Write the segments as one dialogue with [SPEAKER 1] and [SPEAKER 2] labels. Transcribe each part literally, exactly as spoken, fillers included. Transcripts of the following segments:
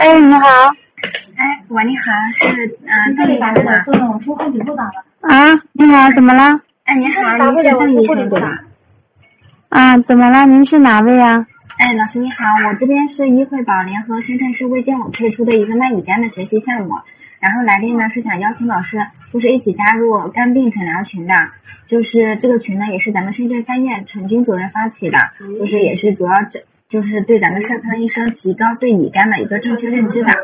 [SPEAKER 1] 哎，你好。
[SPEAKER 2] 哎，喂，你好，是呃邓医生吗？
[SPEAKER 1] 啊，你好，怎么了？
[SPEAKER 2] 哎，你好，您是邓医生对吧？
[SPEAKER 1] 啊，怎么了？您是哪位呀？
[SPEAKER 2] 哎，老师你好，我这边是医惠宝联合深圳市卫健委推出的一个卖乙肝的学习项目，然后来电呢是想邀请老师就是一起加入肝病诊疗群的，就是这个群呢也是咱们深圳三院陈军主任发起的，就是也是主要这就是对咱们社科医生提高对乙肝的一个正确认知的。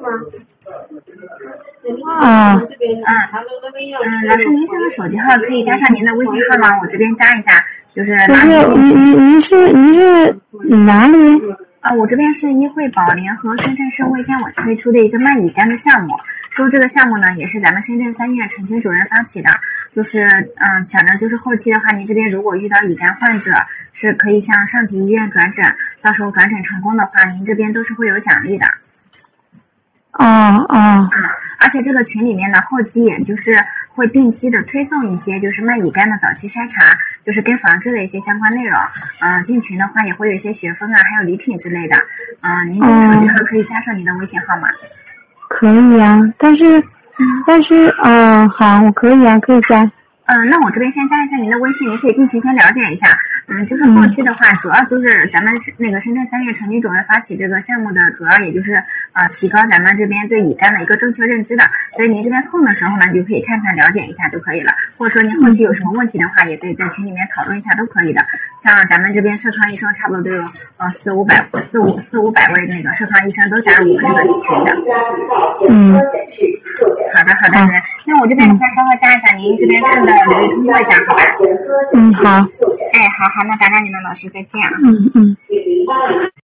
[SPEAKER 1] 啊，
[SPEAKER 2] 嗯嗯，老师您这个手机号可以加上您的微信号吗？我这边加一下，就是
[SPEAKER 1] 不是，您您您是您是哪里？
[SPEAKER 2] 啊，我这边是医惠宝联合深圳市卫健委推出的一个卖乙肝的项目，说这个项目呢也是咱们深圳三院陈军主任发起的，就是嗯想着就是后期的话，您这边如果遇到乙肝患者，是可以向上级医院转诊，到时候转诊成功的话，您这边都是会有奖励的。
[SPEAKER 1] 哦哦，
[SPEAKER 2] 嗯，而且这个群里面呢，后期也就是会定期的推送一些就是卖乙肝的早期筛查，就是跟防治的一些相关内容。嗯、呃，进群的话也会有一些学分啊，还有礼品之类的。嗯、呃，您这个手机号可以加上您的微信号吗？
[SPEAKER 1] 可以啊，但是但是嗯，好，我可以啊，可以加。
[SPEAKER 2] 嗯、呃，那我这边先加一下您的微信，您可以进群先了解一下。嗯，就是后期的话，主要就是咱们那个深圳三院陈军主任发起这个项目的主要，也就是呃提高咱们这边对乙肝的一个正确认知的。所以您这边空的时候呢，你就可以看看了解一下就可以了。或者说您后期有什么问题的话，也可以在群里面讨论一下都可以的。像咱们这边社团医生差不多都有呃四五百四五四五百位那个社团医生都加入我们这个群的。
[SPEAKER 1] 嗯，
[SPEAKER 2] 好的好的，好那我这边的话稍微加一下，您这边看的留意通过一下，好吧？
[SPEAKER 1] 嗯，好。
[SPEAKER 2] 哎，好好，那打扰你们老师，再见啊。
[SPEAKER 1] 嗯嗯。